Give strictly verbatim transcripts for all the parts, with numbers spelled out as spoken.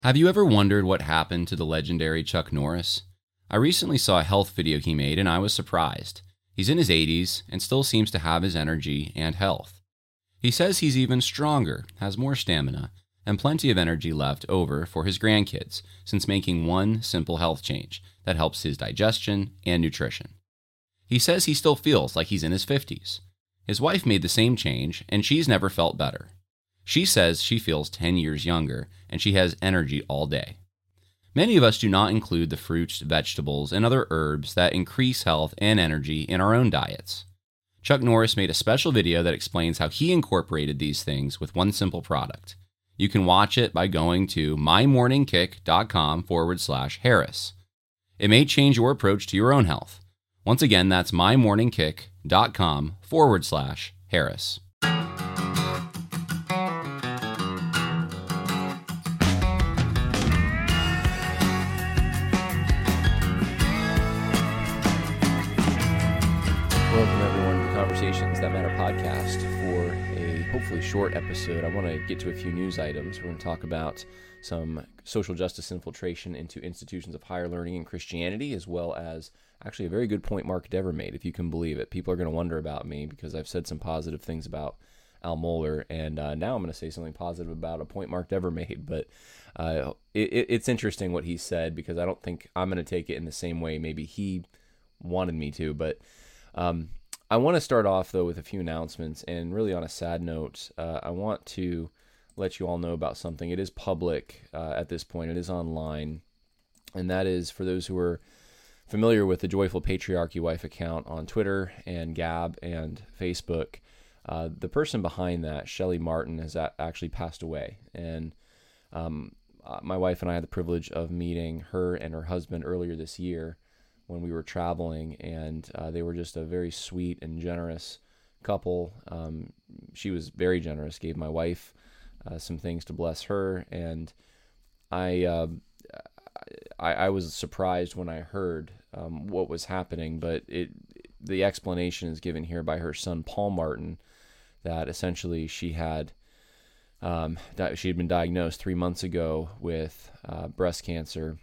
Have you ever wondered what happened to the legendary Chuck Norris? I recently saw a health video he made and I was surprised. He's in his eighties and still seems to have his energy and health. He says he's even stronger, has more stamina, and plenty of energy left over for his grandkids since making one simple health change that helps his digestion and nutrition. He says he still feels like he's in his fifties. His wife made the same change and she's never felt better. She says she feels ten years younger, and she has energy all day. Many of us do not include the fruits, vegetables, and other herbs that increase health and energy in our own diets. Chuck Norris made a special video that explains how he incorporated these things with one simple product. You can watch it by going to mymorningkick.com forward slash Harris. It may change your approach to your own health. Once again, that's mymorningkick.com forward slash Harris. Welcome, everyone, to the Conversations That Matter podcast for a hopefully short episode. I want to get to a few news items. We're going to talk about some social justice infiltration into institutions of higher learning in Christianity, as well as actually a very good point Mark Dever made, if you can believe it. People are going to wonder about me because I've said some positive things about Al Mohler, and uh, now I'm going to say something positive about a point Mark Dever made. But uh, it, it's interesting what he said because I don't think I'm going to take it in the same way maybe he wanted me to, but Um, I want to start off, though, with a few announcements, and really on a sad note, uh, I want to let you all know about something. It is public uh, at this point. It is online, and that is for those who are familiar with the Joyful Patriarchy Wife account on Twitter and Gab and Facebook. Uh, the person behind that, Shelly Martin, has a- actually passed away, and um, uh, my wife and I had the privilege of meeting her and her husband earlier this year when we were traveling, and uh, they were just a very sweet and generous couple. Um, she was very generous, gave my wife uh, some things to bless her, and I, uh, I I was surprised when I heard um, what was happening, but it the explanation is given here by her son, Paul Martin, that essentially she had um, that she had been diagnosed three months ago with uh, breast cancer,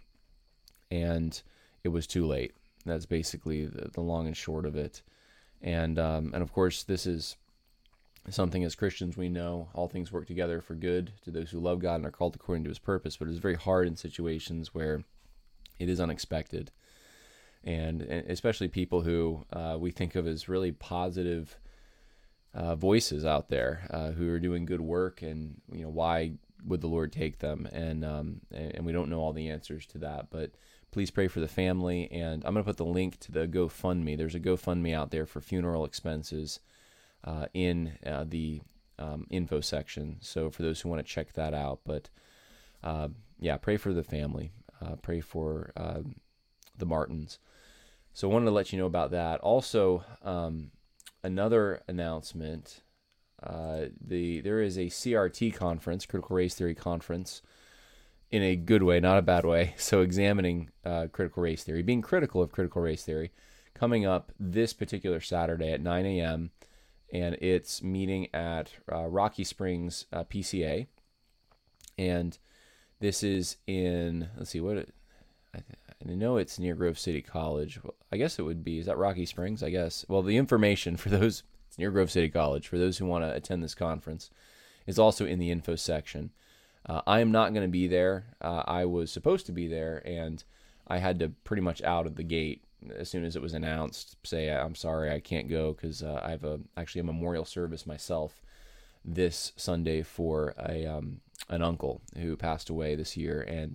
and it was too late. That's basically the, the long and short of it. And um, and of course, this is something as Christians we know all things work together for good to those who love God and are called according to his purpose, but it's very hard in situations where it is unexpected. And, and especially people who uh, we think of as really positive uh, voices out there uh, who are doing good work, and you know, why would the Lord take them? And um, and we don't know all the answers to that, but please pray for the family, and I'm going to put the link to the GoFundMe. There's a GoFundMe out there for funeral expenses uh, in uh, the um, info section, so for those who want to check that out. But uh, yeah, pray for the family. Uh, pray for uh, the Martins. So I wanted to let you know about that. Also, um, another announcement, uh, the there is a C R T conference, Critical Race Theory Conference, in a good way, not a bad way. So examining uh, critical race theory, being critical of critical race theory, coming up this particular Saturday at nine a.m., and it's meeting at uh, Rocky Springs uh, P C A. And this is in, let's see, what it, I, I know it's near Grove City College. Well, I guess it would be, is that Rocky Springs? I guess. Well, the information for those, it's near Grove City College, for those who want to attend this conference, is also in the info section. Uh, I am not going to be there. Uh, I was supposed to be there, and I had to pretty much out of the gate as soon as it was announced say, I'm sorry, I can't go because uh, I have a actually a memorial service myself this Sunday for a um, an uncle who passed away this year, and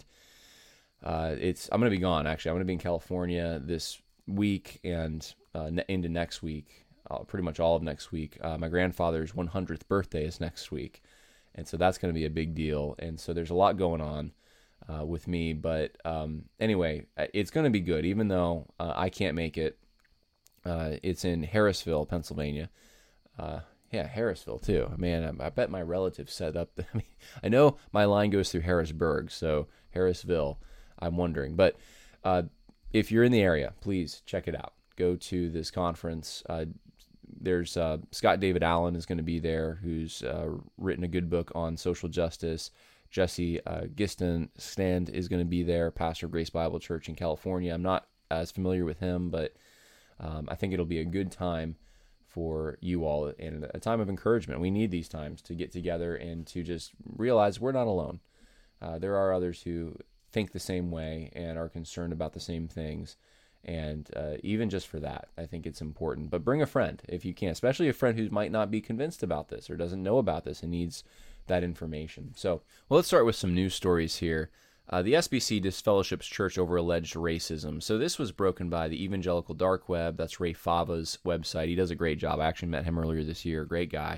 uh, it's I'm going to be gone. Actually, I'm going to be in California this week and uh, into next week, uh, pretty much all of next week. Uh, my grandfather's one hundredth birthday is next week. And so that's going to be a big deal. And so there's a lot going on uh, with me. But um, anyway, it's going to be good, even though uh, I can't make it. Uh, it's in Harrisville, Pennsylvania. Uh, yeah, Harrisville, too. Man, I, I bet my relatives set up. The, I mean, I know my line goes through Harrisburg, so Harrisville, I'm wondering. But uh, if you're in the area, please check it out. Go to this conference. Uh, There's uh, Scott David Allen is going to be there, who's uh, written a good book on social justice. Jesse uh, Giston Stand is going to be there, pastor of Grace Bible Church in California. I'm not as familiar with him, but um, I think it'll be a good time for you all and a time of encouragement. We need these times to get together and to just realize we're not alone. Uh, there are others who think the same way and are concerned about the same things. And uh, even just for that, I think it's important. But bring a friend if you can, especially a friend who might not be convinced about this or doesn't know about this and needs that information. So, well, let's start with some news stories here. Uh, the S B C disfellowships church over alleged racism. So this was broken by the Evangelical Dark Web. That's Ray Fava's website. He does a great job. I actually met him earlier this year. Great guy.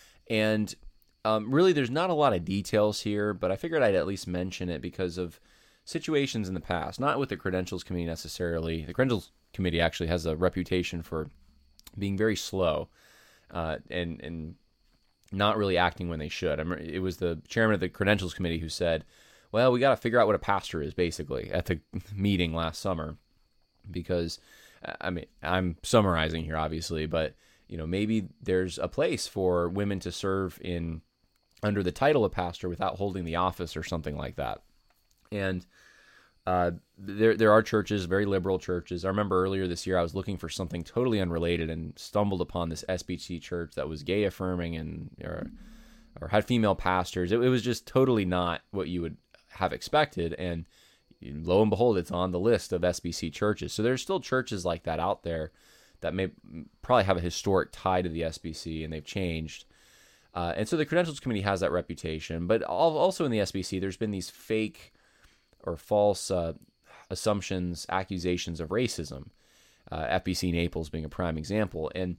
And um, really, there's not a lot of details here, but I figured I'd at least mention it because of situations in the past, not with the Credentials Committee necessarily. The Credentials Committee actually has a reputation for being very slow uh, and and not really acting when they should. I remember it was the chairman of the Credentials Committee who said, well, we got to figure out what a pastor is, basically, at the meeting last summer, because, I mean, I'm summarizing here, obviously, but, you know, maybe there's a place for women to serve in under the title of pastor without holding the office or something like that. And uh, there there are churches, very liberal churches. I remember earlier this year I was looking for something totally unrelated and stumbled upon this S B C church that was gay affirming and or, or had female pastors. It, it was just totally not what you would have expected, and lo and behold, it's on the list of S B C churches. So there's still churches like that out there that may probably have a historic tie to the S B C, and they've changed. Uh, and so the Credentials Committee has that reputation, but also in the S B C, there's been these fake or false uh, assumptions, accusations of racism. Uh, F B C Naples being a prime example. And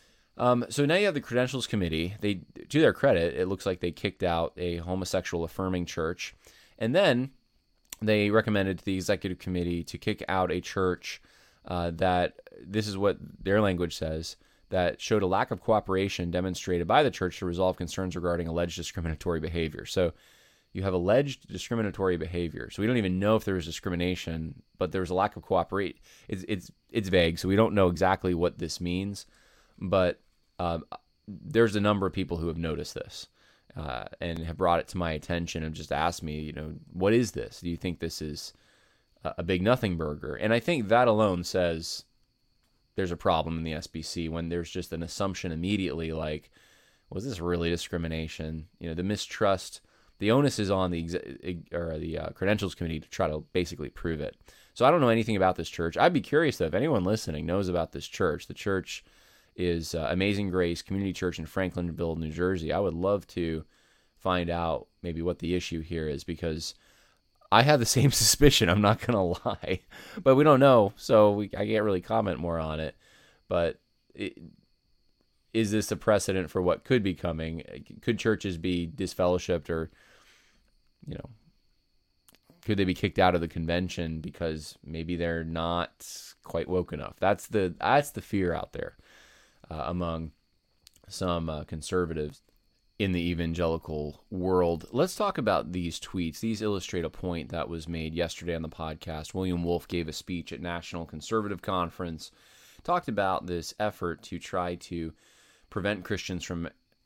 um, so now you have the Credentials Committee. They, to their credit, it looks like they kicked out a homosexual affirming church. And then they recommended to the executive committee to kick out a church uh, that, this is what their language says, that showed a lack of cooperation demonstrated by the church to resolve concerns regarding alleged discriminatory behavior. So you have alleged discriminatory behavior. So we don't even know if there was discrimination, but there was a lack of cooperation. It's, it's, it's vague, so we don't know exactly what this means, but uh, there's a number of people who have noticed this. Uh, and have brought it to my attention and just asked me, you know, what is this? Do you think this is a, a big nothing burger? And I think that alone says there's a problem in the S B C when there's just an assumption immediately like, was this really discrimination? You know, the mistrust, the onus is on the exe- or the uh, Credentials Committee to try to basically prove it. So I don't know anything about this church. I'd be curious, though, if anyone listening knows about this church. The church is uh, Amazing Grace Community Church in Franklinville, New Jersey. I would love to find out maybe what the issue here is, because I have the same suspicion, I'm not going to lie, but we don't know, so we, I can't really comment more on it. But it, is this a precedent for what could be coming? Could churches be disfellowshipped, or, you know, could they be kicked out of the convention because maybe they're not quite woke enough? That's the that's the fear out there. Uh, among some uh, conservatives in the evangelical world. Let's talk about these tweets. These illustrate a point that was made yesterday on the podcast. William Wolf gave a speech at National Conservative Conference, talked about this effort to try to prevent Christians from,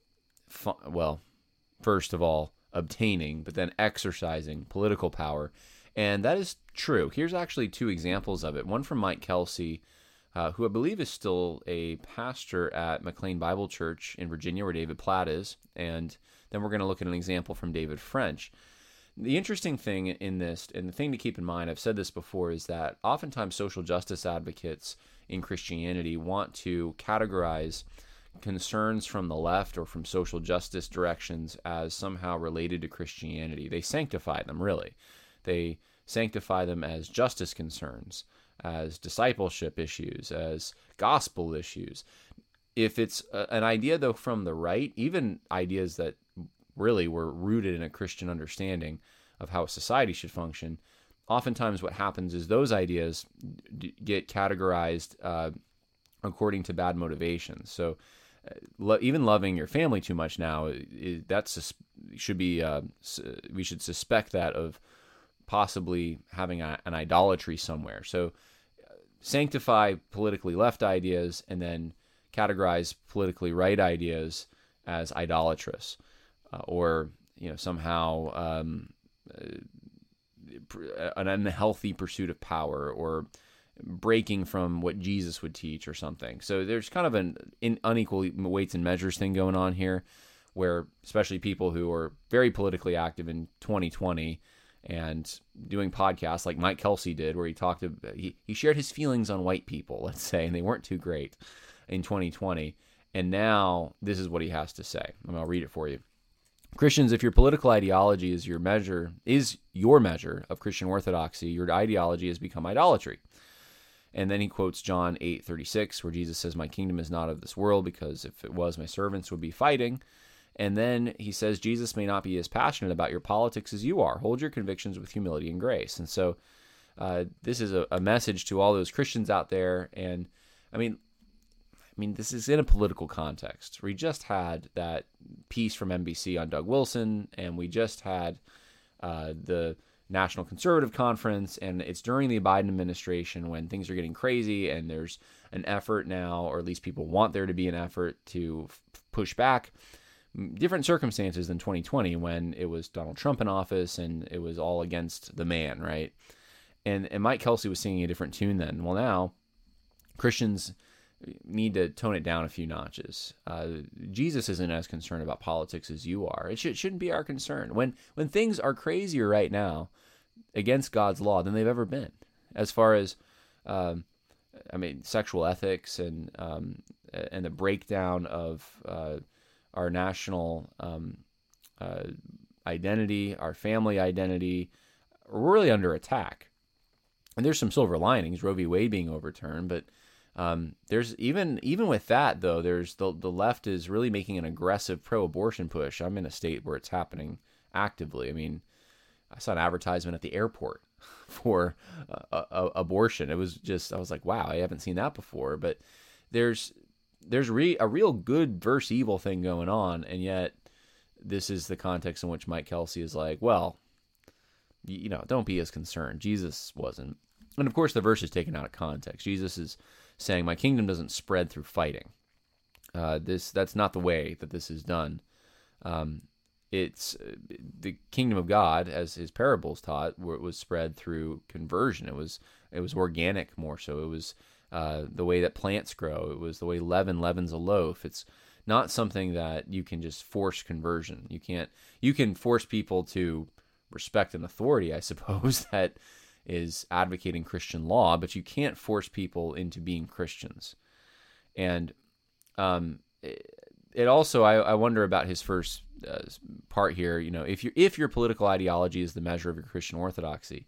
well, first of all, obtaining, but then exercising political power. And that is true. Here's actually two examples of it. One from Mike Kelsey, Uh, who I believe is still a pastor at McLean Bible Church in Virginia, where David Platt is. And then we're going to look at an example from David French. The interesting thing in this, and the thing to keep in mind, I've said this before, is that oftentimes social justice advocates in Christianity want to categorize concerns from the left or from social justice directions as somehow related to Christianity. They sanctify them, really. They sanctify them as justice concerns, as discipleship issues, as gospel issues. If it's a, an idea, though, from the right, even ideas that really were rooted in a Christian understanding of how a society should function, oftentimes what happens is those ideas d- get categorized uh, according to bad motivations. So uh, lo- even loving your family too much now, is, that's sus- should be uh, su- we should suspect that of possibly having a, an idolatry somewhere. So uh, sanctify politically left ideas and then categorize politically right ideas as idolatrous, uh, or you know, somehow um, an unhealthy pursuit of power or breaking from what Jesus would teach or something. So there's kind of an in unequal weights and measures thing going on here, where especially people who are very politically active in twenty twenty and doing podcasts like Mike Kelsey did, where he talked about, he, he shared his feelings on white people, let's say, and they weren't too great in twenty twenty. And now this is what he has to say. And I'll read it for you. Christians, if your political ideology is your measure, is your measure of Christian orthodoxy, your ideology has become idolatry. And then he quotes John eight thirty-six, where Jesus says, my kingdom is not of this world, because if it was, my servants would be fighting. And then he says, Jesus may not be as passionate about your politics as you are. Hold your convictions with humility and grace. And so uh, this is a, a message to all those Christians out there. And I mean, I mean, this is in a political context. We just had that piece from N B C on Doug Wilson, and we just had uh, the National Conservative Conference, and it's during the Biden administration when things are getting crazy, and there's an effort now, or at least people want there to be an effort to f- push back. Different circumstances than twenty twenty when it was Donald Trump in office and it was all against the man, right? And and Mike Kelsey was singing a different tune then. Well, now Christians need to tone it down a few notches. Uh, Jesus isn't as concerned about politics as you are. It should, shouldn't be our concern. When when things are crazier right now against God's law than they've ever been, as far as um, I mean, sexual ethics and um, and the breakdown of uh, our national um, uh, identity, our family identity, we're really under attack. And there's some silver linings, Roe v. Wade being overturned, but um, there's even even with that though, there's the the left is really making an aggressive pro-abortion push. I'm in a state where it's happening actively. I mean, I saw an advertisement at the airport for uh, uh, abortion. It was just, I was like, wow, I haven't seen that before. But there's there's re- a real good versus evil thing going on, and yet this is the context in which Mike Kelsey is like, well, you, you know, don't be as concerned. Jesus wasn't. And of course, the verse is taken out of context. Jesus is saying, my kingdom doesn't spread through fighting. Uh, this that's not the way that this is done. Um, it's the kingdom of God, as his parables taught, where it was spread through conversion. It was it was organic more so. It was uh, the way that plants grow. It was the way leaven leavens a loaf. It's not something that you can just force conversion. You can't. You can force people to respect an authority, I suppose, that is advocating Christian law, but you can't force people into being Christians. And um, it, it also, I, I wonder about his first uh, part here. You know, if you if your political ideology is the measure of your Christian orthodoxy,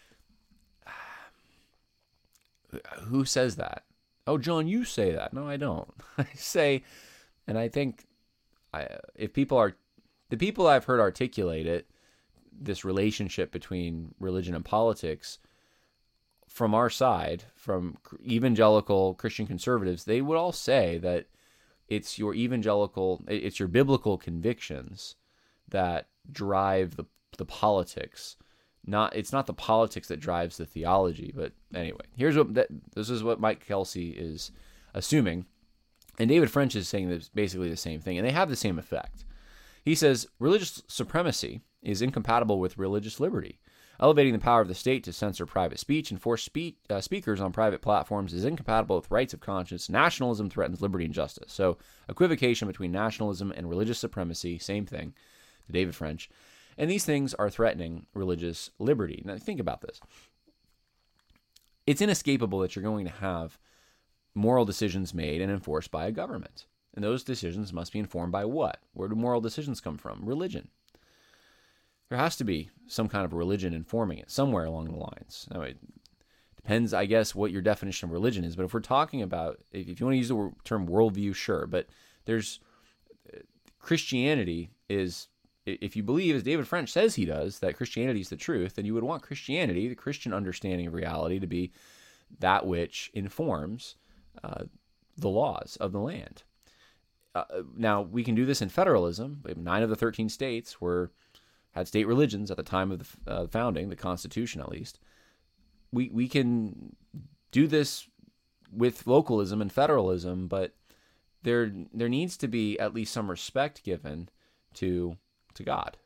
who says that? Oh, John, you say that. No, I don't. I say, and I think I, if people are, the people I've heard articulate it, this relationship between religion and politics, from our side, from evangelical Christian conservatives, they would all say that it's your evangelical, it's your biblical convictions that drive the the politics. Not it's not the politics that drives the theology. But anyway, here's what that, this is what Mike Kelsey is assuming, and David French is saying this, basically the same thing, and they have the same effect. He says religious supremacy is incompatible with religious liberty. Elevating the power of the state to censor private speech and force spe- uh, speakers on private platforms is incompatible with rights of conscience. Nationalism threatens liberty and justice. So, equivocation between nationalism and religious supremacy, same thing, to David French. And these things are threatening religious liberty. Now, think about this. It's inescapable that you're going to have moral decisions made and enforced by a government. And those decisions must be informed by what? Where do moral decisions come from? Religion. There has to be some kind of religion informing it somewhere along the lines. Now, it depends, I guess, what your definition of religion is. But if we're talking about, if you want to use the term worldview, sure. But there's Christianity is, if you believe, as David French says he does, that Christianity is the truth, then you would want Christianity, the Christian understanding of reality, to be that which informs uh, the laws of the land. Uh, now, we can do this in federalism. Nine of the thirteen states were had state religions at the time of the uh, founding, the Constitution at least. We we can do this with localism and federalism, but there there needs to be at least some respect given to to God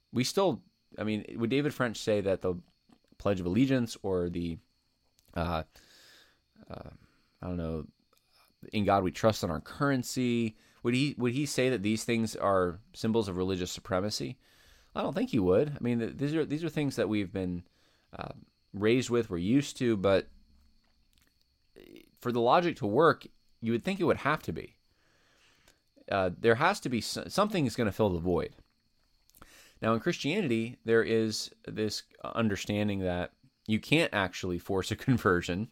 we still, I mean, would David French say that the Pledge of Allegiance or the, uh, uh, I don't know, in God we trust on our currency, would he would he say that these things are symbols of religious supremacy? I don't think he would. I mean, these are these are things that we've been uh, raised with, we're used to, but for the logic to work, you would think it would have to be. Uh, there has to be something is going to fill the void. Now, in Christianity, there is this understanding that you can't actually force a conversion.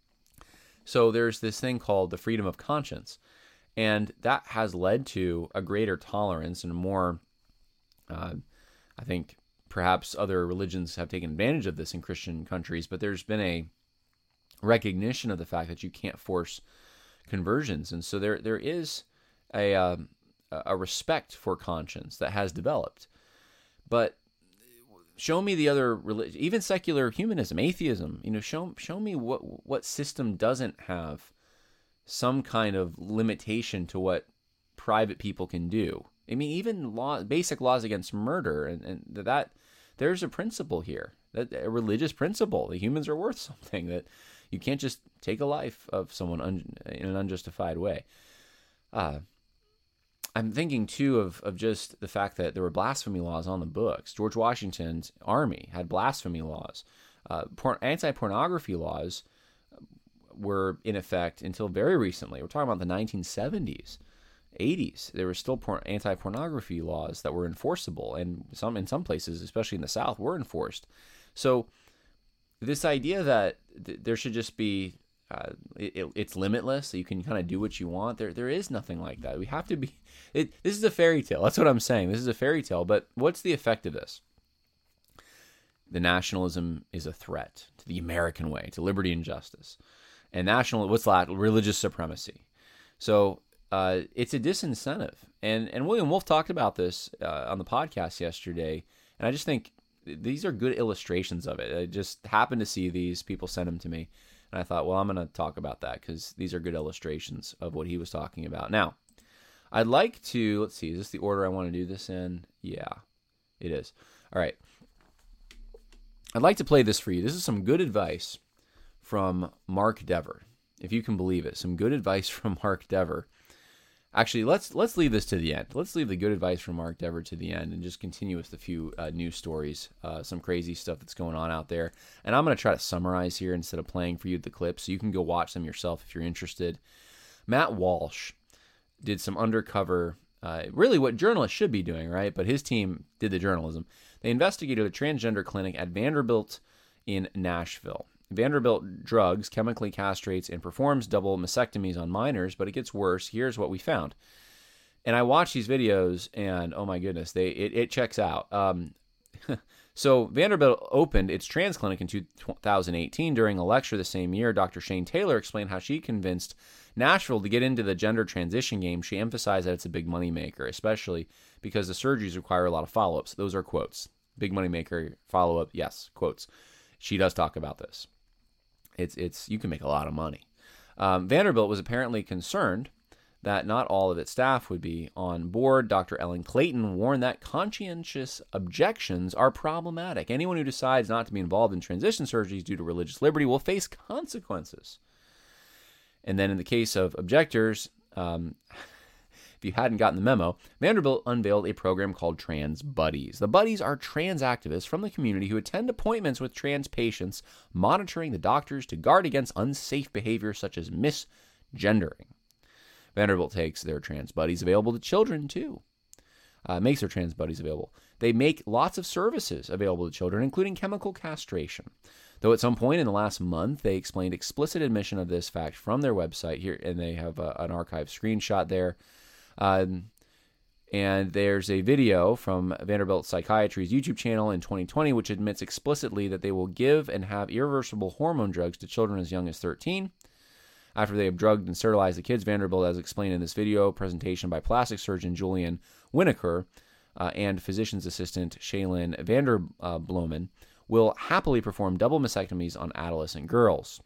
So there's this thing called the freedom of conscience. And that has led to a greater tolerance and a more, uh, I think, perhaps other religions have taken advantage of this in Christian countries, but there's been a recognition of the fact that you can't force conversions. And so there there is a, uh, a respect for conscience that has developed. But show me the other religion, even secular humanism, atheism. You know, show show me what what system doesn't have some kind of limitation to what private people can do. I mean, even law, basic laws against murder, and, and that there's a principle here, that a religious principle. The humans are worth something. That you can't just take a life of someone un, in an unjustified way. Uh, I'm thinking, too, of, of just the fact that there were blasphemy laws on the books. George Washington's army had blasphemy laws. Uh, por- anti-pornography laws were in effect until very recently. We're talking about the nineteen seventies, eighties. There were still por- anti-pornography laws that were enforceable, and some in some places, especially in the South, were enforced. So this idea that th- there should just be Uh, it, it's limitless, so you can kind of do what you want. There, there is nothing like that. We have to be. It, this is a fairy tale. That's what I'm saying. This is a fairy tale. But what's the effect of this? The nationalism is a threat to the American way, to liberty and justice, and national. What's that? Religious supremacy. So uh, it's a disincentive. And and William Wolf talked about this uh, on the podcast yesterday, and I just think these are good illustrations of it. I just happened to see these. People sent them to me. And I thought, well, I'm going to talk about that because these are good illustrations of what he was talking about. Now, I'd like to, let's see, is this the order I want to do this in? Yeah, it is. All right. I'd like to play this for you. This is some good advice from Mark Dever, if you can believe it. Some good advice from Mark Dever. Actually, let's let's leave this to the end. Let's leave the good advice from Mark Dever to the end and just continue with a few uh, news stories, uh, some crazy stuff that's going on out there. And I'm going to try to summarize here instead of playing for you the clips, so you can go watch them yourself if you're interested. Matt Walsh did some undercover, uh, really what journalists should be doing, right? But his team did the journalism. They investigated a transgender clinic at Vanderbilt in Nashville. Vanderbilt drugs, chemically castrates, and performs double mastectomies on minors, but it gets worse. Here's what we found. And I watched these videos, and oh my goodness, they it, it checks out. Um, so Vanderbilt opened its trans clinic in two thousand eighteen. During a lecture the same year, Doctor Shane Taylor explained how she convinced Nashville to get into the gender transition game. She emphasized that it's a big moneymaker, especially because the surgeries require a lot of follow-ups. Those are quotes. Big moneymaker, follow-up, yes, quotes. She does talk about this. It's it's you can make a lot of money. Um, Vanderbilt was apparently concerned that not all of its staff would be on board. Doctor Ellen Clayton warned that conscientious objections are problematic. Anyone who decides not to be involved in transition surgeries due to religious liberty will face consequences. And then in the case of objectors, um, if you hadn't gotten the memo, Vanderbilt unveiled a program called Trans Buddies. The Buddies are trans activists from the community who attend appointments with trans patients, monitoring the doctors to guard against unsafe behavior such as misgendering. Vanderbilt takes their Trans Buddies available to children, too. Uh, makes their Trans Buddies available. They make lots of services available to children, including chemical castration. Though at some point in the last month, they explained explicit admission of this fact from their website here, and they have a, an archive screenshot there. Um, and there's a video from Vanderbilt Psychiatry's YouTube channel in twenty twenty, which admits explicitly that they will give and have irreversible hormone drugs to children as young as thirteen. After they have drugged and sterilized the kids, Vanderbilt, as explained in this video presentation by plastic surgeon Julian Winokur uh, and physician's assistant Shaylin Vanderbloemen, will happily perform double mastectomies on adolescent girls.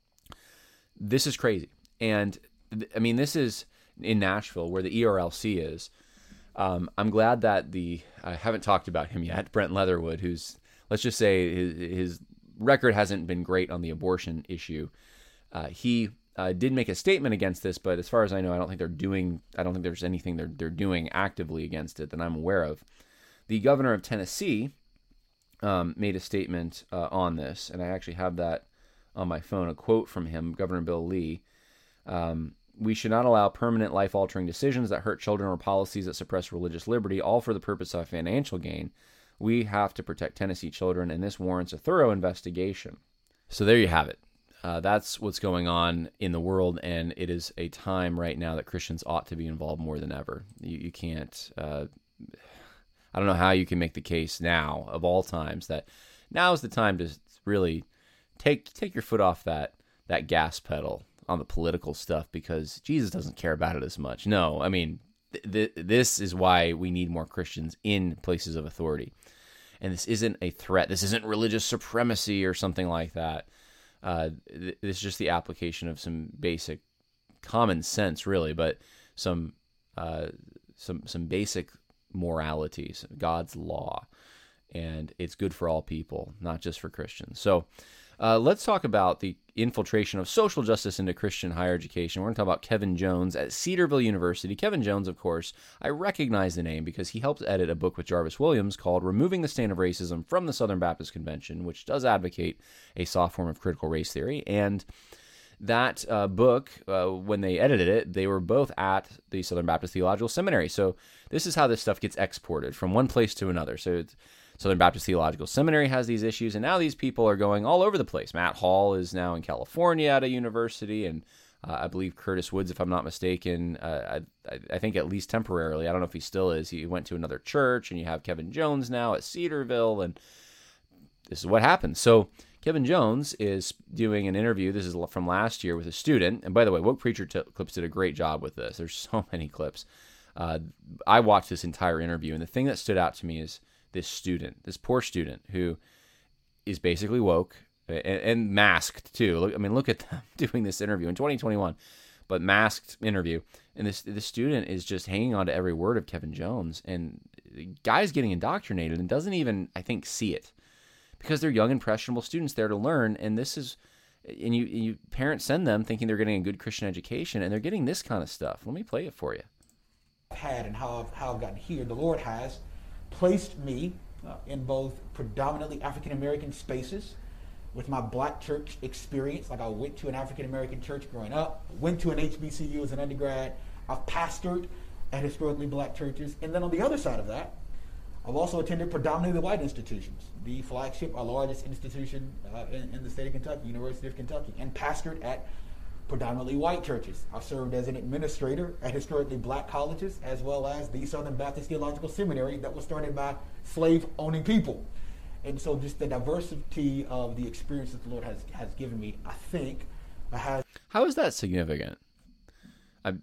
This is crazy. And, I mean, this is in Nashville, where the E R L C is. Um, I'm glad that the, I haven't talked about him yet, Brent Leatherwood, who's, let's just say his, his record hasn't been great on the abortion issue. Uh, he uh, did make a statement against this, but as far as I know, I don't think they're doing, I don't think there's anything they're, they're doing actively against it that I'm aware of. The governor of Tennessee um, made a statement uh, on this, and I actually have that on my phone, a quote from him, Governor Bill Lee. Um, We should not allow permanent life-altering decisions that hurt children or policies that suppress religious liberty, all for the purpose of financial gain. We have to protect Tennessee children, and this warrants a thorough investigation. So there you have it. Uh, that's what's going on in the world, and it is a time right now that Christians ought to be involved more than ever. You, you can't... Uh, I don't know how you can make the case now, of all times, that now is the time to really take take your foot off that that gas pedal on the political stuff, because Jesus doesn't care about it as much. No, I mean, th- th- this is why we need more Christians in places of authority. And this isn't a threat. This isn't religious supremacy or something like that. Uh, th- this is just the application of some basic common sense, really, but some uh, some some basic moralities, God's law. And it's good for all people, not just for Christians. So uh, let's talk about the infiltration of social justice into Christian higher education. We're going to talk about Kevin Jones at Cedarville University. Kevin Jones, of course, I recognize the name because he helped edit a book with Jarvis Williams called Removing the Stain of Racism from the Southern Baptist Convention, which does advocate a soft form of critical race theory. And that uh, book, uh, when they edited it, they were both at the Southern Baptist Theological Seminary. So this is how this stuff gets exported from one place to another. So it's, Southern Baptist Theological Seminary has these issues, and now these people are going all over the place. Matt Hall is now in California at a university, and uh, I believe Curtis Woods, if I'm not mistaken, uh, I, I think at least temporarily, I don't know if he still is, he went to another church, and you have Kevin Jones now at Cedarville, and this is what happens. So Kevin Jones is doing an interview, this is from last year, with a student, and by the way, Woke Preacher t- Clips did a great job with this. There's so many clips. Uh, I watched this entire interview, and the thing that stood out to me is this student, this poor student who is basically woke and, and masked too. Look, I mean, look at them doing this interview in twenty twenty-one, but masked interview. And this this student is just hanging on to every word of Kevin Jones. And the guy's getting indoctrinated and doesn't even, I think, see it because they're young, impressionable students there to learn. And this is, and you, you parents send them thinking they're getting a good Christian education, and they're getting this kind of stuff. Let me play it for you. Had and how I've, how I've gotten here, the Lord has placed me uh, in both predominantly African-American spaces with my black church experience. Like I went to an African-American church growing up, went to an H B C U as an undergrad. I've pastored at historically black churches. And then on the other side of that, I've also attended predominantly white institutions, the flagship, our largest institution uh, in, in the state of Kentucky, University of Kentucky, and pastored at predominantly white churches. I've served as an administrator at historically black colleges, as well as the Southern Baptist Theological Seminary that was started by slave-owning people. And so just the diversity of the experiences the Lord has, has given me, I think, has... How is that significant? I'm,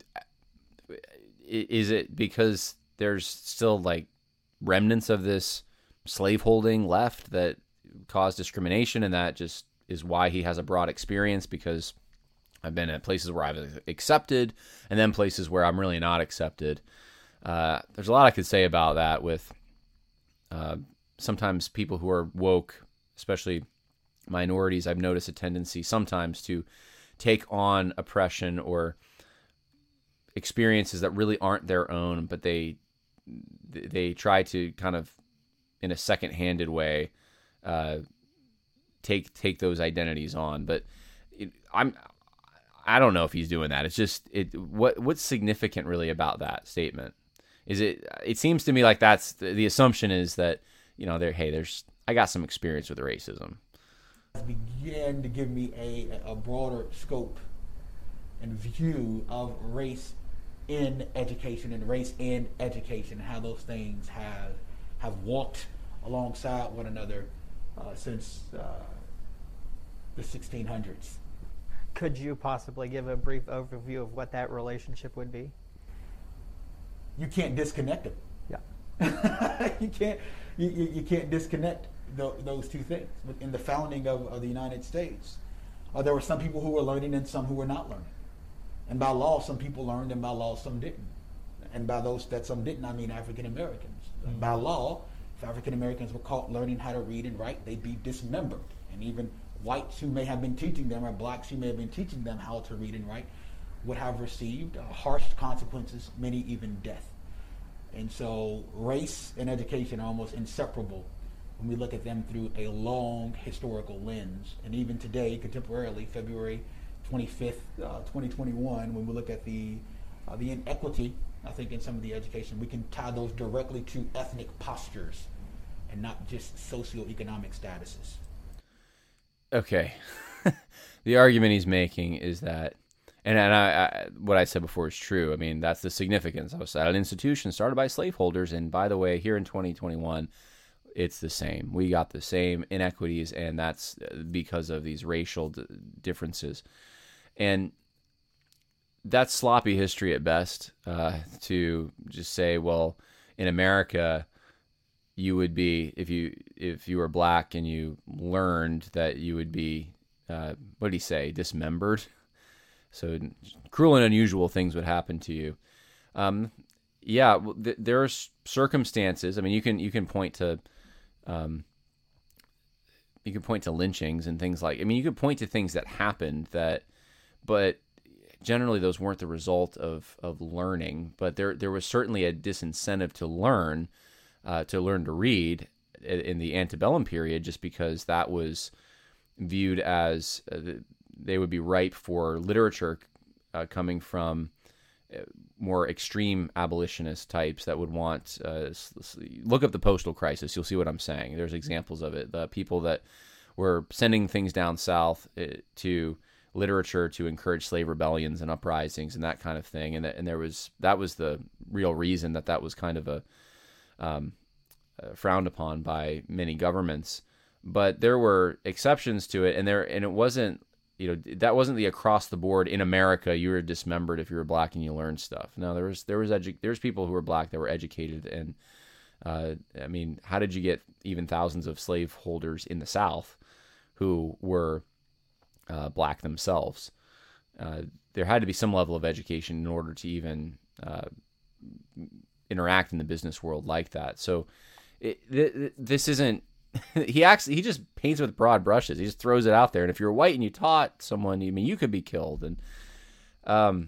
is it because there's still, like, remnants of this slaveholding left that caused discrimination, and that just is why he has a broad experience? Because I've been at places where I've accepted, and then places where I'm really not accepted. Uh, there's a lot I could say about that with uh, sometimes people who are woke, especially minorities. I've noticed a tendency sometimes to take on oppression or experiences that really aren't their own, but they they try to kind of, in a second-handed way, uh, take take those identities on. But it, I'm... I don't know if he's doing that. It's just it. What what's significant really about that statement? Is it? It seems to me like that's the, the assumption is that, you know, there. Hey, there's I got some experience with racism. Began to give me a a broader scope and view of race in education and race in education, and how those things have have walked alongside one another uh, since uh, the sixteen hundreds. Could you possibly give a brief overview of what that relationship would be? You can't disconnect them. Yeah. you can't. You, you, you can't disconnect the, those two things. In the founding of, of the United States, uh, there were some people who were learning and some who were not learning. And by law, some people learned, and by law, some didn't. And by those that some didn't, I mean African Americans. Mm-hmm. By law, if African Americans were caught learning how to read and write, they'd be dismembered. And even whites who may have been teaching them, or blacks who may have been teaching them how to read and write, would have received uh, harsh consequences, many even death. And so race and education are almost inseparable when we look at them through a long historical lens. And even today, contemporarily, February twenty-fifth, uh, twenty twenty-one, when we look at the uh, the inequity, I think, in some of the education, we can tie those directly to ethnic postures and not just socioeconomic statuses. Okay. The argument he's making is that, and, and I, I, what I said before is true. I mean, that's the significance. I was at an institution started by slaveholders, and by the way, here in twenty twenty-one, it's the same. We got the same inequities, and that's because of these racial d- differences. And that's sloppy history at best, uh, to just say, well, in America, you would be, if you if you were black and you learned that you would be, uh, what did he say, dismembered? So cruel and unusual things would happen to you. Um, yeah, th- there are circumstances. I mean, you can you can point to, um, you can point to lynchings and things like. I mean, you could point to things that happened that, but generally those weren't the result of of learning. But there there was certainly a disincentive to learn, uh, to learn to read in the antebellum period, just because that was viewed as uh, they would be ripe for literature uh, coming from more extreme abolitionist types that would want, uh, look up the postal crisis, you'll see what I'm saying. There's examples of it. The people that were sending things down south to literature to encourage slave rebellions and uprisings and that kind of thing. And, and there was, that was the real reason that that was kind of a, um, uh, frowned upon by many governments. But there were exceptions to it, and there, and it wasn't, you know, that wasn't the across the board in America. You were dismembered if you were black and you learned stuff. No, there was there was edu- there was people who were black that were educated, and uh, I mean, how did you get even thousands of slaveholders in the South who were uh, black themselves? Uh, there had to be some level of education in order to even uh, interact in the business world like that. So it, th- this isn't. he actually he just paints with broad brushes. He just throws it out there. And if you're white and you taught someone, I mean, you could be killed. And um,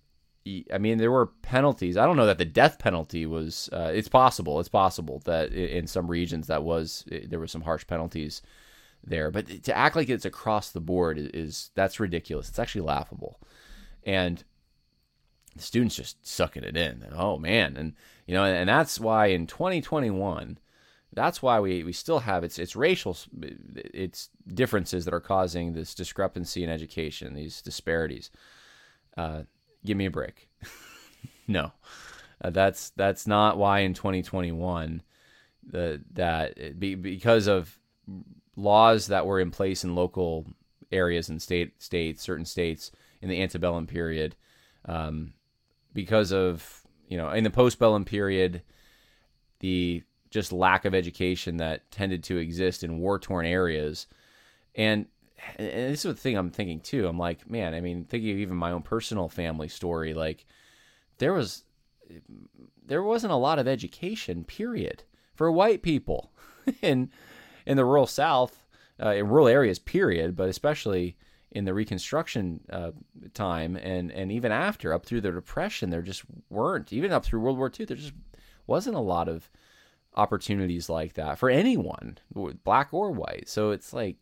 I mean, there were penalties. I don't know that the death penalty was. Uh, it's possible. It's possible that in some regions that was there were some harsh penalties there. But to act like it's across the board is, is that's ridiculous. It's actually laughable. And the students just sucking it in. Oh man, and you know, and that's why in twenty twenty-one. That's why we, we still have it's it's racial it's differences that are causing this discrepancy in education, these disparities. Uh, give me a break. No, uh, that's that's not why in twenty twenty-one the that be, because of laws that were in place in local areas and state states, certain states in the antebellum period, um, because of you know in the postbellum period, the just lack of education that tended to exist in war-torn areas. And, and this is the thing I'm thinking too. I'm like, man, I mean, thinking of even my own personal family story, like there was, there wasn't a lot of education, period, for white people in, in the rural South, uh, in rural areas, period, but especially in the Reconstruction uh, time and, and even after, up through the Depression, there just weren't, even up through World War Two, there just wasn't a lot of opportunities like that for anyone, black or white. So it's like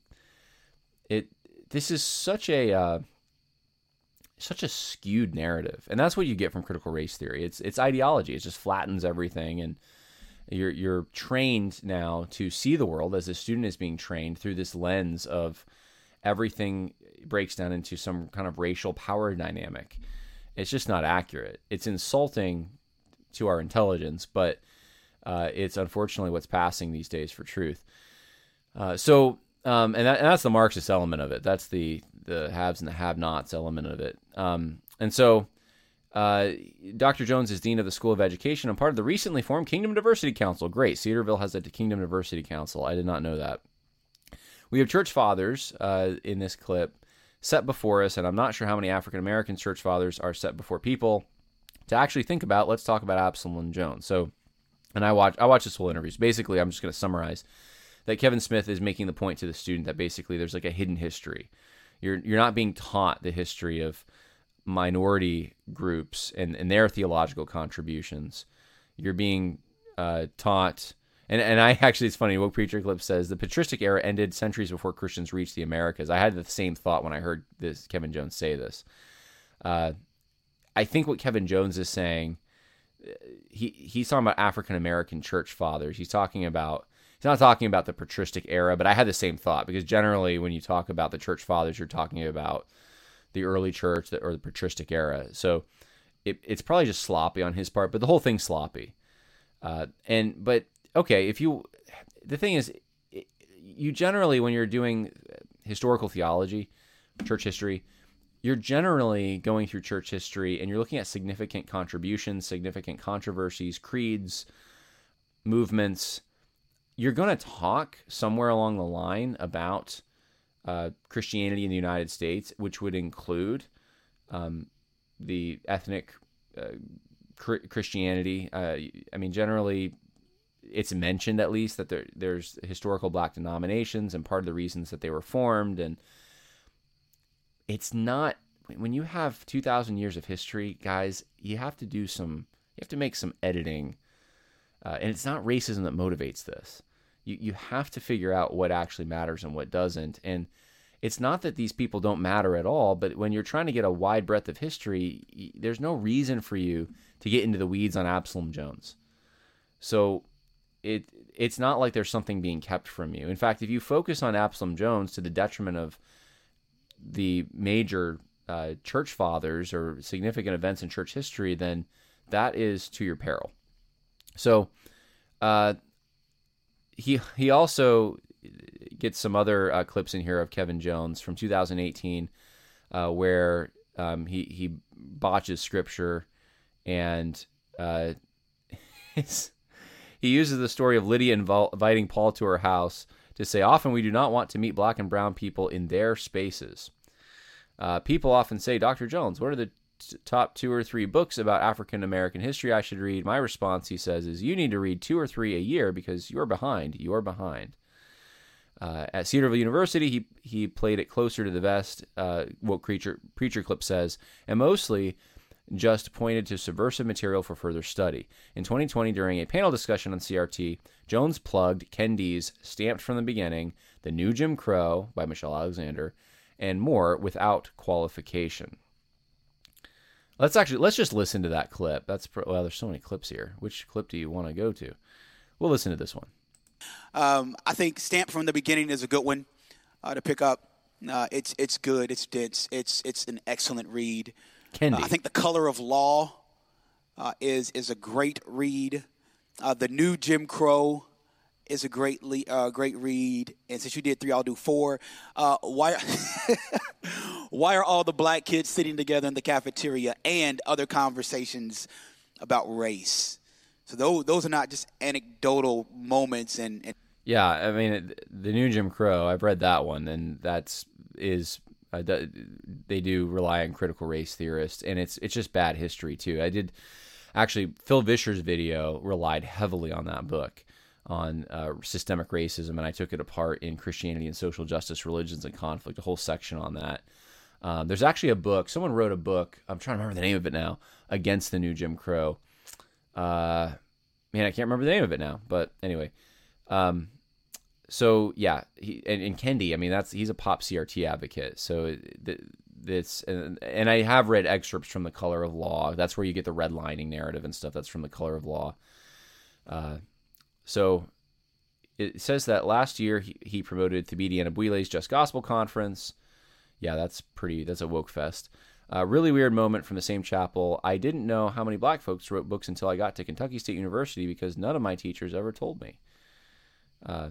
it. This is such a uh, such a skewed narrative, and that's what you get from critical race theory. It's it's ideology. It just flattens everything, and you're you're trained now to see the world as a student is being trained through this lens of everything breaks down into some kind of racial power dynamic. It's just not accurate. It's insulting to our intelligence, but Uh, it's unfortunately what's passing these days for truth. Uh, so, um, and, that, and that's the Marxist element of it. That's the the haves and the have-nots element of it. Um, and so, uh, Doctor Jones is Dean of the School of Education and part of the recently formed Kingdom Diversity Council. Great. Cedarville has a Kingdom Diversity Council. I did not know that. We have church fathers uh, in this clip set before us, and I'm not sure how many African-American church fathers are set before people. to actually think about, let's talk about Absalom Jones. So, and I watch I watched this whole interview. So basically, I'm just going to summarize that Kevin Smith is making the point to the student that basically there's like a hidden history. You're you're not being taught the history of minority groups and, and their theological contributions. You're being uh, taught, and, and I actually, it's funny, Woke Preacher Clip says, the patristic era ended centuries before Christians reached the Americas. I had the same thought when I heard this Kevin Jones say this. Uh, I think what Kevin Jones is saying, he he's talking about African-American church fathers. He's talking about, he's not talking about the patristic era, but I had the same thought, because generally when you talk about the church fathers, you're talking about the early church or the patristic era. So it, it's probably just sloppy on his part, but the whole thing's sloppy. Uh, and but okay, if you, the thing is, you generally, when you're doing historical theology, church history, you're generally going through church history and you're looking at significant contributions, significant controversies, creeds, movements. You're going to talk somewhere along the line about Uh, Christianity in the United States, which would include um, the ethnic uh, cr- Christianity. Uh, I mean, generally, it's mentioned at least that there, there's historical black denominations, and part of the reasons that they were formed. And it's not, when you have two thousand years of history, guys, you have to do some, you have to make some editing. Uh, and it's not racism that motivates this. You you have to figure out what actually matters and what doesn't. And it's not that these people don't matter at all, but when you're trying to get a wide breadth of history, there's no reason for you to get into the weeds on Absalom Jones. So it it's not like there's something being kept from you. In fact, if you focus on Absalom Jones to the detriment of the major uh, church fathers or significant events in church history, then that is to your peril. So, uh, He he also gets some other uh, clips in here of Kevin Jones from two thousand eighteen, uh, where um, he he botches scripture, and uh, he uses the story of Lydia invol- inviting Paul to her house to say, often we do not want to meet black and brown people in their spaces. Uh, people often say, Doctor Jones, what are the t- top two or three books about African American history I should read? My response, he says, is you need to read two or three a year because you're behind. You're behind. Uh, at Cedarville University, he he played it closer to the vest, uh, Woke Preacher, Preacher Clip says, and mostly just pointed to subversive material for further study. In twenty twenty, during a panel discussion on C R T, Jones plugged Ken Dee's Stamped from the Beginning, The New Jim Crow by Michelle Alexander, and more without qualification. Let's actually, let's just listen to that clip. That's, well, there's so many clips here. Which clip do you want to go to? We'll listen to this one. Um, I think Stamped from the Beginning is a good one uh, to pick up. Uh, it's it's good. It's dense. It's it's an excellent read. Kendi. Uh, I think The Color of Law uh, is is a great read. Uh, the New Jim Crow is a great le- uh, great read. And since you did three, I'll do four. Uh, why why are all the black kids sitting together in the cafeteria, and other conversations about race? So those those are not just anecdotal moments. And, and yeah, I mean, the New Jim Crow, I've read that one, and that's is uh, they do rely on critical race theorists, and it's it's just bad history too. I did actually Phil Vischer's video relied heavily on that book on uh, systemic racism, and I took it apart in Christianity and Social Justice, Religions and Conflict, a whole section on that. Um, there's actually a book. Someone wrote a book. I'm trying to remember the name of it now. Against the New Jim Crow. Uh, man, I can't remember the name of it now. But anyway, um, so yeah, he, and, and Kendi. I mean, that's he's a pop C R T advocate. So th- this, and, and I have read excerpts from The Color of Law. That's where you get the redlining narrative and stuff. That's from The Color of Law. Uh, so it says that last year he, he promoted Thabiti Anyabwile's Just Gospel Conference. Yeah, that's pretty. That's a woke fest. Uh, really weird moment from the same chapel. I didn't know how many black folks wrote books until I got to Kentucky State University because none of my teachers ever told me. Uh,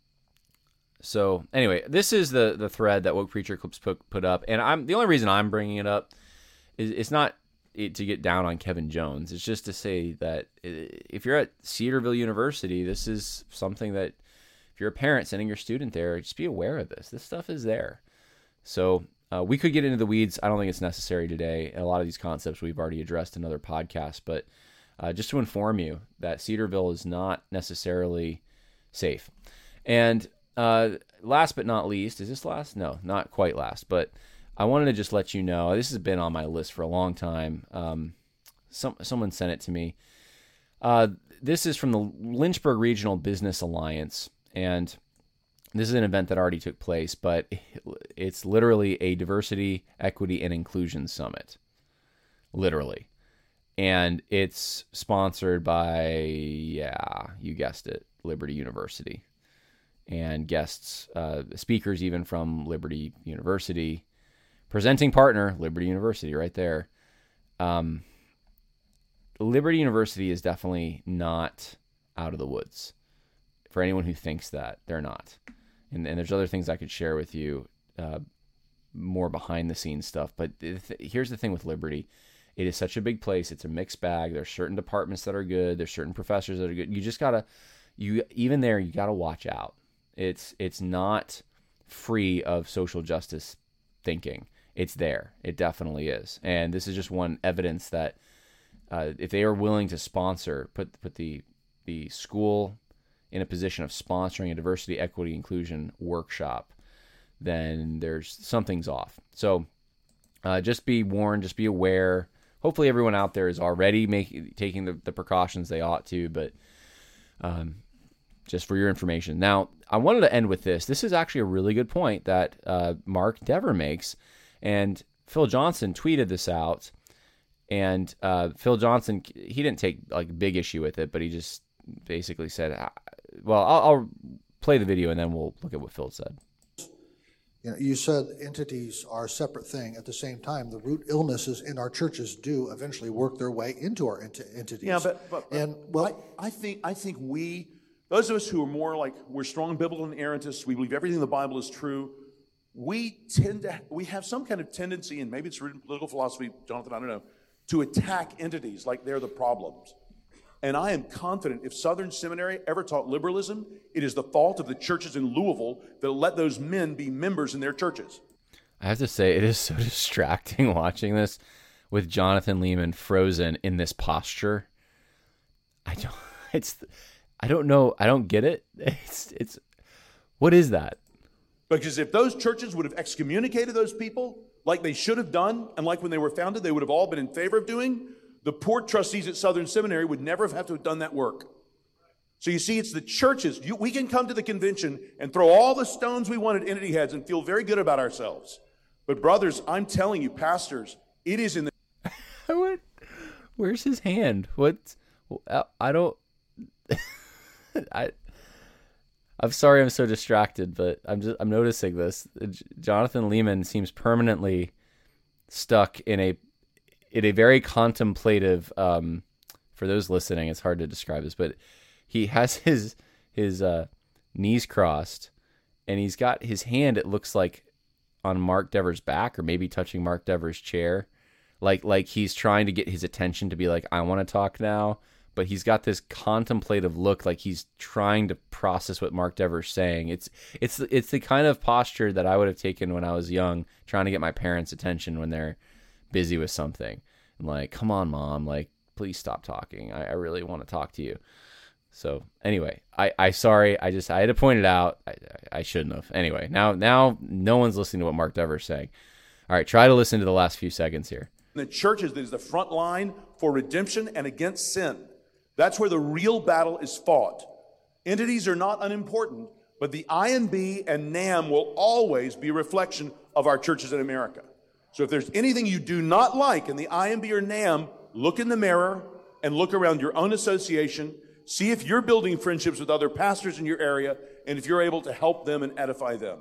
so anyway, this is the the thread that Woke Preacher Clips put, put up, and I'm the only reason I'm bringing it up is it's not it, to get down on Kevin Jones. It's just to say that if you're at Cedarville University, this is something that if you're a parent sending your student there, just be aware of this. This stuff is there. So uh, we could get into the weeds. I don't think it's necessary today. A lot of these concepts we've already addressed in other podcasts, but uh, just to inform you that Cedarville is not necessarily safe. And uh, last but not least, is this last? No, not quite last, but I wanted to just let you know, this has been on my list for a long time. Um, some, someone sent it to me. Uh, this is from the Lynchburg Regional Business Alliance, and this is an event that already took place, but it's literally a diversity, equity, and inclusion summit. Literally. And it's sponsored by, yeah, you guessed it, Liberty University. And guests, uh, speakers even from Liberty University. Presenting partner, Liberty University, right there. Um, Liberty University is definitely not out of the woods. For anyone who thinks that, they're not. And, and there's other things I could share with you, uh, more behind the scenes stuff. But th- here's the thing with Liberty. It is such a big place. It's a mixed bag. There's certain departments that are good. There's certain professors that are good. You just gotta, you even there, you gotta watch out. It's it's not free of social justice thinking. It's there. It definitely is. And this is just one evidence that uh, if they are willing to sponsor, put put the the school in a position of sponsoring a diversity, equity, inclusion workshop, then there's something's off. So uh, just be warned, just be aware. Hopefully everyone out there is already making taking the, the precautions they ought to, but um, just for your information. Now, I wanted to end with this. This is actually a really good point that uh, Mark Dever makes, and Phil Johnson tweeted this out, and uh, Phil Johnson, he didn't take like big issue with it, but he just basically said, well, I'll, I'll play the video and then we'll look at what Phil said. You know, you said entities are a separate thing. At the same time, the root illnesses in our churches do eventually work their way into our ent- entities. Yeah, but, but, but and well, I, I think I think we, those of us who are more like we're strong biblical inerrantists, we believe everything in the Bible is true. We tend to we have some kind of tendency, and maybe it's rooted in political philosophy, Jonathan, I don't know, to attack entities like they're the problems. And I am confident if Southern Seminary ever taught liberalism, it is the fault of the churches in Louisville that let those men be members in their churches. I have to say, it is so distracting watching this with Jonathan Leeman frozen in this posture. I don't, it's, I don't know. I don't get it. It's, it's, what is that? Because if those churches would have excommunicated those people like they should have done, and like when they were founded, they would have all been in favor of doing, the poor trustees at Southern Seminary would never have had to have done that work. So you see, it's the churches. You, we can come to the convention and throw all the stones we want at entity heads and feel very good about ourselves. But brothers, I'm telling you, pastors, it is in the... what? Where's his hand? What? I don't... I... I'm sorry I'm so distracted, but I'm just I'm noticing this. Jonathan Leeman seems permanently stuck in a in a very contemplative. Um, for those listening, it's hard to describe this, but he has his his uh, knees crossed, and he's got his hand. It looks like on Mark Dever's back, or maybe touching Mark Dever's chair, like like he's trying to get his attention to be like, I want to talk now. But he's got this contemplative look, like he's trying to process what Mark Dever's saying. It's it's it's the kind of posture that I would have taken when I was young, trying to get my parents' attention when they're busy with something. I'm like, come on, Mom, like, please stop talking. I, I really want to talk to you. So anyway, I, I sorry, I just I had to point it out. I, I shouldn't have. Anyway, now now no one's listening to what Mark Dever's saying. All right, try to listen to the last few seconds here. The church is the front line for redemption and against sin. That's where the real battle is fought. Entities are not unimportant, but the I M B and NAM will always be a reflection of our churches in America. So if there's anything you do not like in the I M B or NAM, look in the mirror and look around your own association. See if you're building friendships with other pastors in your area and if you're able to help them and edify them.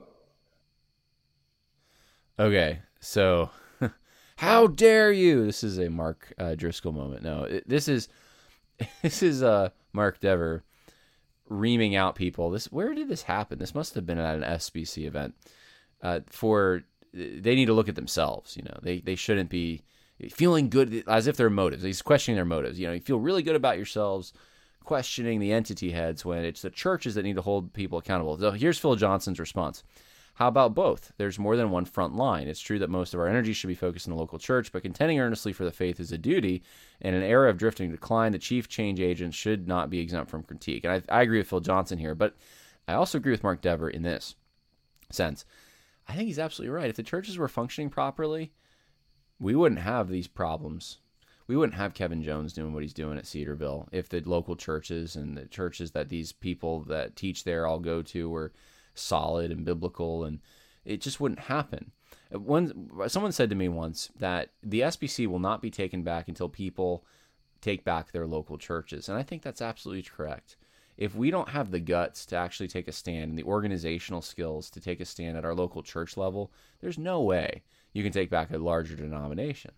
Okay, so how dare you? This is a Mark uh, Driscoll moment. No, it, this is... This is uh, Mark Dever reaming out people. This where did this happen? This must have been at an S B C event. Uh, for they need to look at themselves. You know, they they shouldn't be feeling good as if their motives. He's questioning their motives. You know, you feel really good about yourselves, questioning the entity heads when it's the churches that need to hold people accountable. So here's Phil Johnson's response. How about both? There's more than one front line. It's true that most of our energy should be focused in the local church, but contending earnestly for the faith is a duty. In an era of drifting decline, the chief change agents should not be exempt from critique. And I, I agree with Phil Johnson here, but I also agree with Mark Dever in this sense. I think he's absolutely right. If the churches were functioning properly, we wouldn't have these problems. We wouldn't have Kevin Jones doing what he's doing at Cedarville if the local churches and the churches that these people that teach there all go to were solid and biblical, and it just wouldn't happen. One, someone said to me once that the S B C will not be taken back until people take back their local churches, and I think that's absolutely correct. If we don't have the guts to actually take a stand and the organizational skills to take a stand at our local church level, there's no way you can take back a larger denomination.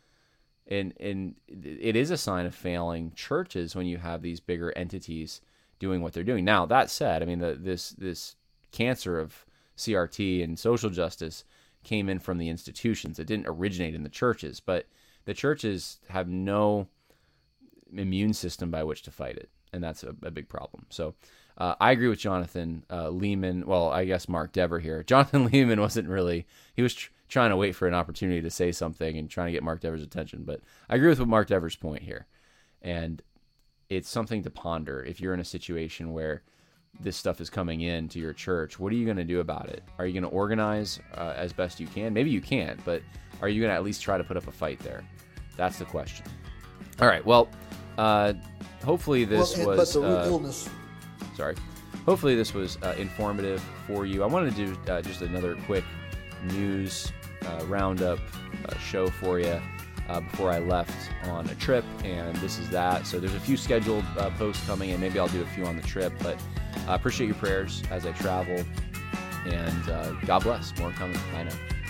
And and it is a sign of failing churches when you have these bigger entities doing what they're doing. Now, that said, I mean, the, this this cancer of C R T and social justice came in from the institutions. It didn't originate in the churches, but the churches have no immune system by which to fight it, and that's a, a big problem. So uh, I agree with Jonathan uh, Lehman. Well, I guess Mark Dever here. Jonathan Lehman wasn't really, he was tr- trying to wait for an opportunity to say something and trying to get Mark Dever's attention, but I agree with what Mark Dever's point here. And it's something to ponder. If you're in a situation where this stuff is coming in to your church, what are you going to do about it? Are you going to organize uh, as best you can? Maybe you can't, but are you going to at least try to put up a fight there? That's the question. All right. Well, uh, hopefully this well, was. But the root uh, illness. Sorry. Hopefully this was uh, informative for you. I wanted to do uh, just another quick news uh, roundup uh, show for you uh, before I left on a trip, and this is that. So there's a few scheduled uh, posts coming, and maybe I'll do a few on the trip, but I uh, appreciate your prayers as I travel, and uh, God bless. More coming. Bye now.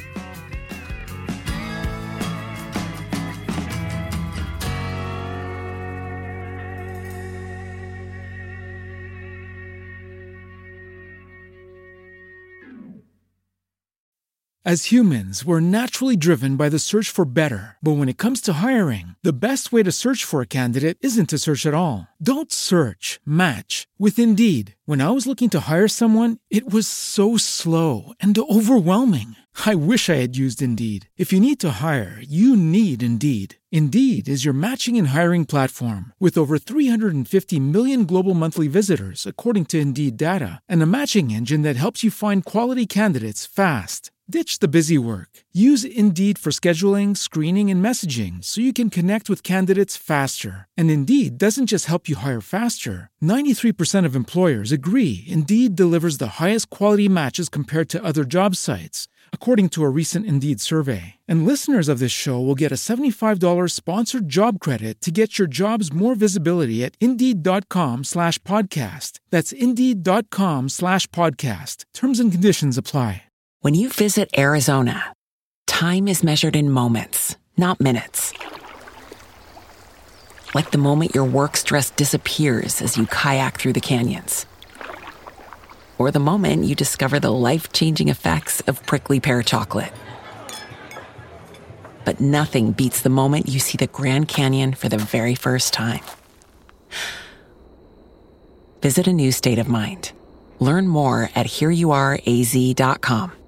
As humans, we're naturally driven by the search for better. But when it comes to hiring, the best way to search for a candidate isn't to search at all. Don't search, match with Indeed. When I was looking to hire someone, it was so slow and overwhelming. I wish I had used Indeed. If you need to hire, you need Indeed. Indeed is your matching and hiring platform with over three hundred fifty million global monthly visitors, according to Indeed data, and a matching engine that helps you find quality candidates fast. Ditch the busy work. Use Indeed for scheduling, screening, and messaging so you can connect with candidates faster. And Indeed doesn't just help you hire faster. ninety-three percent of employers agree Indeed delivers the highest quality matches compared to other job sites, according to a recent Indeed survey. And listeners of this show will get a seventy-five dollars sponsored job credit to get your jobs more visibility at Indeed.com slash podcast. That's Indeed.com slash podcast. Terms and conditions apply. When you visit Arizona, time is measured in moments, not minutes. Like the moment your work stress disappears as you kayak through the canyons. Or the moment you discover the life-changing effects of prickly pear chocolate. But nothing beats the moment you see the Grand Canyon for the very first time. Visit a new state of mind. Learn more at here you are A Z dot com.